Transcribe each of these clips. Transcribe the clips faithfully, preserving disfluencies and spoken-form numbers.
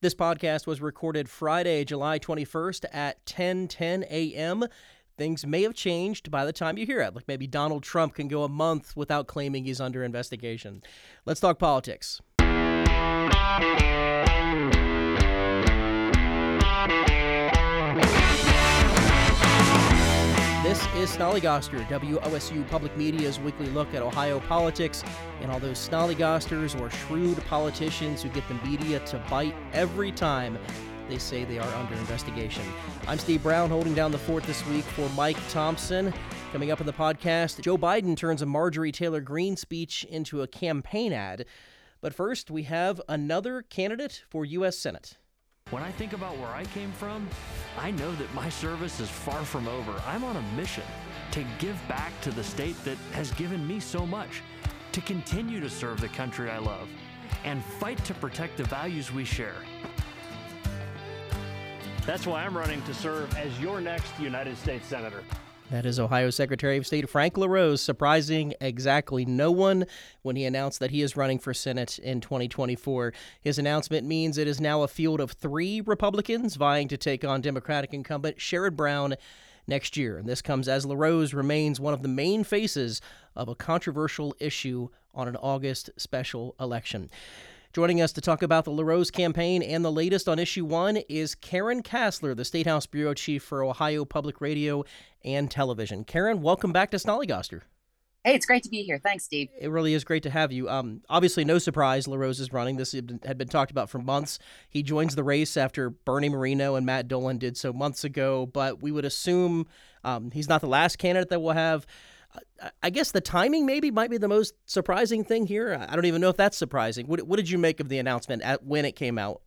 This podcast was recorded Friday, July twenty-first at ten ten a.m. Things may have changed by the time you hear it. Like maybe Donald Trump can go a month without claiming he's under investigation. Let's talk politics. This is Snollygoster, W O S U Public Media's weekly look at Ohio politics and all those snollygosters or shrewd politicians who get the media to bite every time they say they are under investigation. I'm Steve Brown, holding down the fort this week for Mike Thompson. Coming up in the podcast, Joe Biden turns a Marjorie Taylor Greene speech into a campaign ad. But first, we have another candidate for U S Senate. When I think about where I came from, I know that my service is far from over. I'm on a mission to give back to the state that has given me so much, to continue to serve the country I love, and fight to protect the values we share. That's why I'm running to serve as your next United States Senator. That is Ohio Secretary of State Frank LaRose, surprising exactly no one when he announced that he is running for Senate in twenty twenty-four. His announcement means it is now a field of three Republicans vying to take on Democratic incumbent Sherrod Brown next year. And this comes as LaRose remains one of the main faces of a controversial issue on an August special election. Joining us to talk about the LaRose campaign and the latest on Issue one is Karen Kasler, the State House Bureau Chief for Ohio Public Radio and Television. Karen, welcome back to Snollygoster. Hey, it's great to be here. Thanks, Steve. It really is great to have you. Um, obviously, no surprise, LaRose is running. This had been, had been talked about for months. He joins the race after Bernie Moreno and Matt Dolan did so months ago, but we would assume um, he's not the last candidate that we'll have. I guess the timing maybe might be the most surprising thing here. I don't even know if that's surprising. What, what did you make of the announcement at when it came out?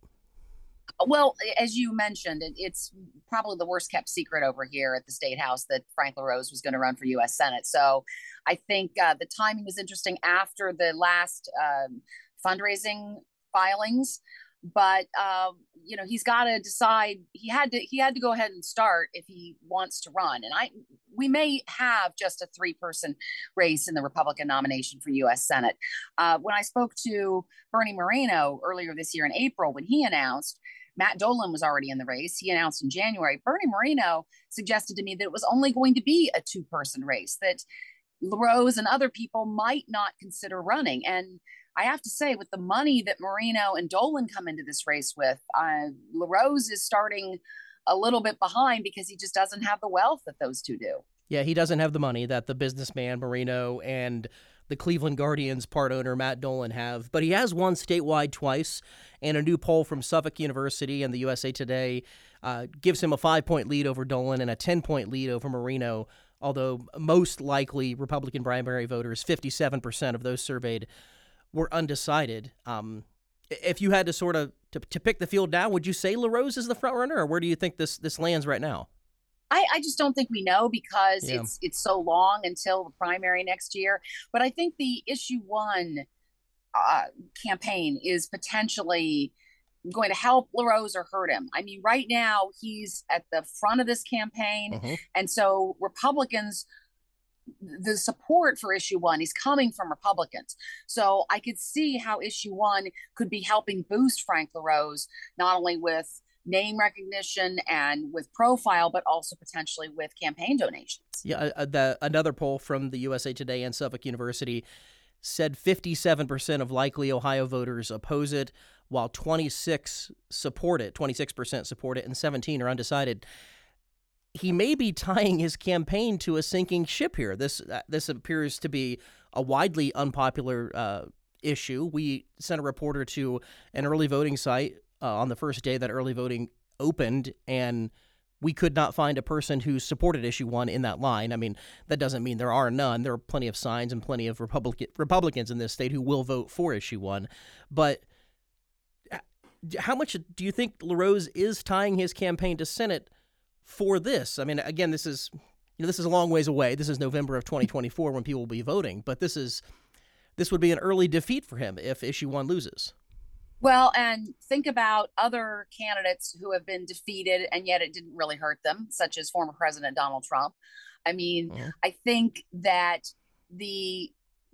Well, as you mentioned, it, it's probably the worst kept secret over here at the State House that Frank LaRose was going to run for U S Senate. So I think uh, the timing was interesting after the last um, fundraising filings. But uh, you know, he's got to decide. He had to. He had to go ahead and start if he wants to run. And I, we may have just a three-person race in the Republican nomination for U S Senate. Uh, when I spoke to Bernie Moreno earlier this year in April, when he announced Matt Dolan was already in the race, he announced in January. Bernie Moreno suggested to me that it was only going to be a two-person race, that LaRose and other people might not consider running. And I have to say, with the money that Moreno and Dolan come into this race with, uh, LaRose is starting a little bit behind because he just doesn't have the wealth that those two do. Yeah, he doesn't have the money that the businessman Moreno and the Cleveland Guardians part owner Matt Dolan have, but he has won statewide twice, and a new poll from Suffolk University and the U S A Today uh, gives him a five-point lead over Dolan and a ten-point lead over Moreno, although most likely Republican primary voters, fifty-seven percent of those surveyed, were undecided. Um, if you had to sort of to, to pick the field now, would you say LaRose is the front runner, or where do you think this this lands right now? I, I just don't think we know because Yeah. it's it's so long until the primary next year. But I think the issue one uh, campaign is potentially going to help LaRose or hurt him. I mean, right now he's at the front of this campaign, Mm-hmm. and so Republicans, the support for issue one is coming from Republicans. So I could see how issue one could be helping boost Frank LaRose, not only with name recognition and with profile, but also potentially with campaign donations. Yeah, uh, the, another poll from the U S A Today and Suffolk University said fifty-seven percent of likely Ohio voters oppose it, while twenty-six support it, twenty-six percent support it, and seventeen are undecided. He may be tying his campaign to a sinking ship here. This uh, this appears to be a widely unpopular uh, issue. We sent a reporter to an early voting site uh, on the first day that early voting opened, and we could not find a person who supported issue one in that line. I mean, that doesn't mean there are none. There are plenty of signs and plenty of Republican Republicans in this state who will vote for issue one. But how much do you think LaRose is tying his campaign to Senate for this? I mean, again, this is you know this is a long ways away. This is November of twenty twenty-four when people will be voting, but this is this would be an early defeat for him if issue one loses. Well, and think about other candidates who have been defeated and yet it didn't really hurt them, such as former President Donald Trump. I mean, Yeah. I think that the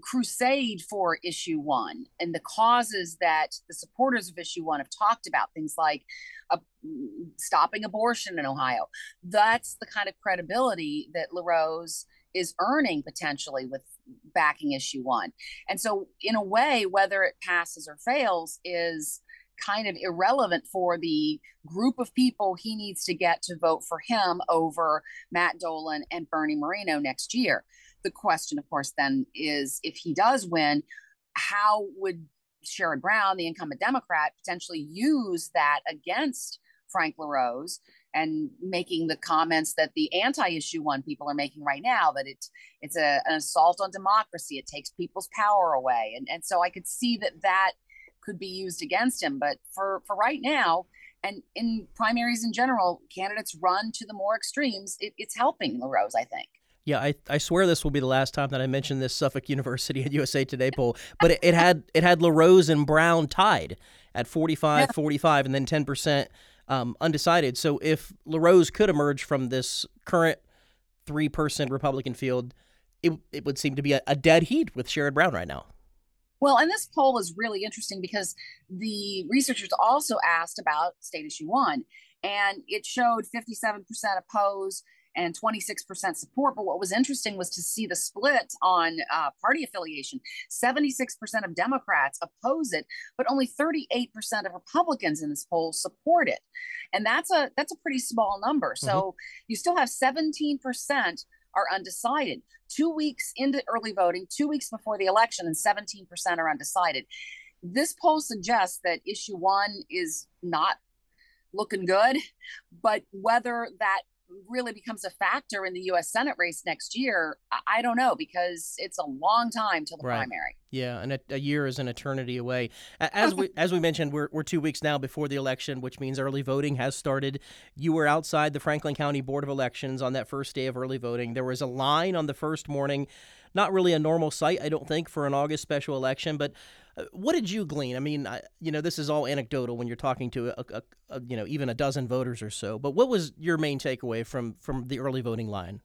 crusade for issue one and the causes that the supporters of issue one have talked about, things like uh, stopping abortion in Ohio. That's the kind of credibility that LaRose is earning potentially with backing issue one. And so in a way, whether it passes or fails is kind of irrelevant for the group of people he needs to get to vote for him over Matt Dolan and Bernie Moreno next year. The question, of course, then is if he does win, how would Sherrod Brown, the incumbent Democrat, potentially use that against Frank LaRose and making the comments that the anti-issue one people are making right now, that it's it's a, an assault on democracy. It takes people's power away. And, and so I could see that that could be used against him. But for, for right now, and in primaries in general, candidates run to the more extremes. It, it's helping LaRose, I think. Yeah, I, I swear this will be the last time that I mention this Suffolk University and U S A Today poll, but it, it had it had LaRose and Brown tied at forty-five, yeah. forty-five, and then ten percent um, undecided. So if LaRose could emerge from this current three-person Republican field, it it would seem to be a, a dead heat with Sherrod Brown right now. Well, and this poll is really interesting because the researchers also asked about state issue one, and it showed fifty-seven percent oppose and twenty-six percent support. But what was interesting was to see the split on uh, party affiliation. seventy-six percent of Democrats oppose it, but only thirty-eight percent of Republicans in this poll support it. And that's a that's a pretty small number. So mm-hmm. you still have seventeen percent are undecided. Two weeks into early voting, two weeks before the election, and seventeen percent are undecided. This poll suggests that issue one is not looking good, but whether that really becomes a factor in the U S Senate race next year, I don't know, because it's a long time till the right. primary. Yeah, and a, a year is an eternity away. As we as we mentioned, we're we're two weeks now before the election, which means early voting has started. You were outside the Franklin County Board of Elections on that first day of early voting. There was a line on the first morning. Not really a normal sight, I don't think, for an August special election, but what did you glean? I mean, I, you know, this is all anecdotal when you're talking to, a, a, a, you know, even a dozen voters or so. But what was your main takeaway from from the early voting line?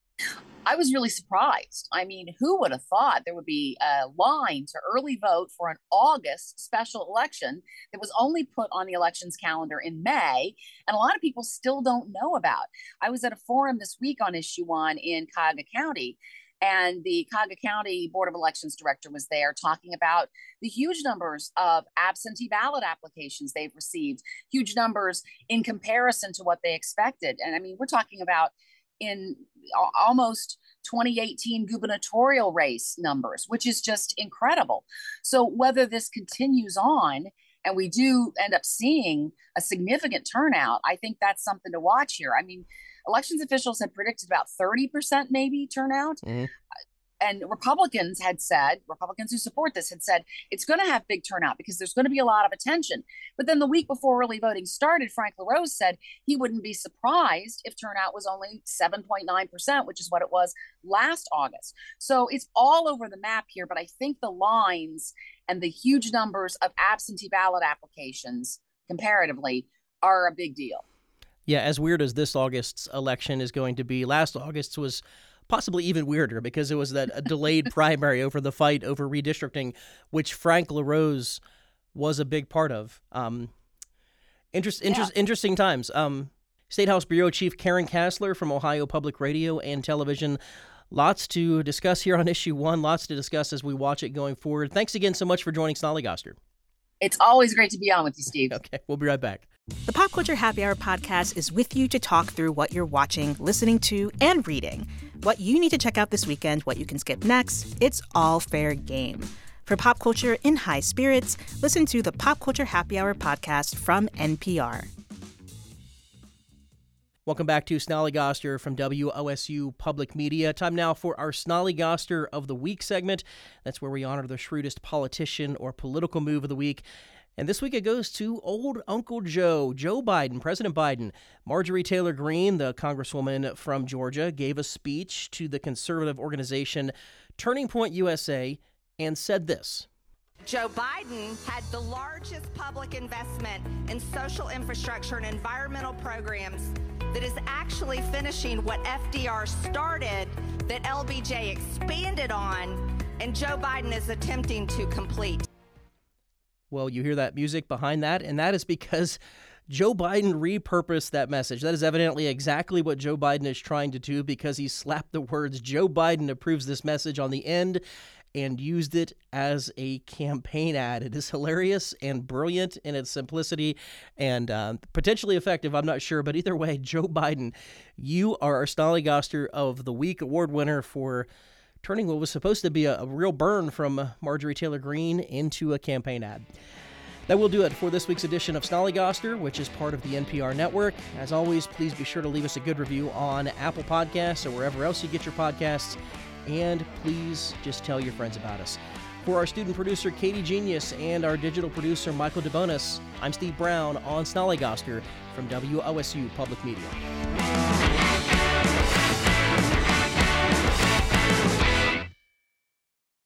I was really surprised. I mean, who would have thought there would be a line to early vote for an August special election that was only put on the elections calendar in May, and a lot of people still don't know about? I was at a forum this week on issue one in Cuyahoga County, and the Cuyahoga County Board of Elections director was there talking about the huge numbers of absentee ballot applications they've received, huge numbers in comparison to what they expected. And I mean, we're talking about in almost twenty eighteen gubernatorial race numbers, which is just incredible. So whether this continues on and we do end up seeing a significant turnout, I think that's something to watch here. I mean, elections officials had predicted about thirty percent maybe turnout. Mm-hmm. And Republicans had said, Republicans who support this had said, it's going to have big turnout because there's going to be a lot of attention. But then the week before early voting started, Frank LaRose said he wouldn't be surprised if turnout was only seven point nine percent, which is what it was last August. So it's all over the map here. But I think the lines and the huge numbers of absentee ballot applications comparatively are a big deal. Yeah, as weird as this August's election is going to be, last August's was possibly even weirder because it was that a delayed primary over the fight over redistricting, which Frank LaRose was a big part of. Um, interest, interest, yeah. Interesting times. Um, State House Bureau Chief Karen Kassler from Ohio Public Radio and Television. Lots to discuss here on Issue one, lots to discuss as we watch it going forward. Thanks again so much for joining Snollygoster. It's always great to be on with you, Steve. Okay, we'll be right back. The Pop Culture Happy Hour podcast is with you to talk through what you're watching, listening to, and reading. What you need to check out this weekend, what you can skip next, it's all fair game. For pop culture in high spirits, listen to the Pop Culture Happy Hour podcast from N P R. Welcome back to Snollygoster from W O S U Public Media. Time now for our Snollygoster of the Week segment. That's where we honor the shrewdest politician or political move of the week. And this week it goes to old Uncle Joe, Joe Biden, President Biden. Marjorie Taylor Greene, the congresswoman from Georgia, gave a speech to the conservative organization Turning Point U S A and said this. Joe Biden had the largest public investment in social infrastructure and environmental programs that is actually finishing what F D R started, that L B J expanded on, and Joe Biden is attempting to complete. Well, you hear that music behind that, and that is because Joe Biden repurposed that message. That is evidently exactly what Joe Biden is trying to do, because he slapped the words "Joe Biden approves this message" on the end and used it as a campaign ad. It is hilarious and brilliant in its simplicity and uh, potentially effective, I'm not sure. But either way, Joe Biden, you are our Snollygoster of the Week award winner for turning what was supposed to be a, a real burn from Marjorie Taylor Greene into a campaign ad. That will do it for this week's edition of Snollygoster, which is part of the N P R network. As always, please be sure to leave us a good review on Apple Podcasts or wherever else you get your podcasts. And please just tell your friends about us. For our student producer, Katie Genius, and our digital producer, Michael DeBonis, I'm Steve Brown on Snollygoster from W O S U Public Media.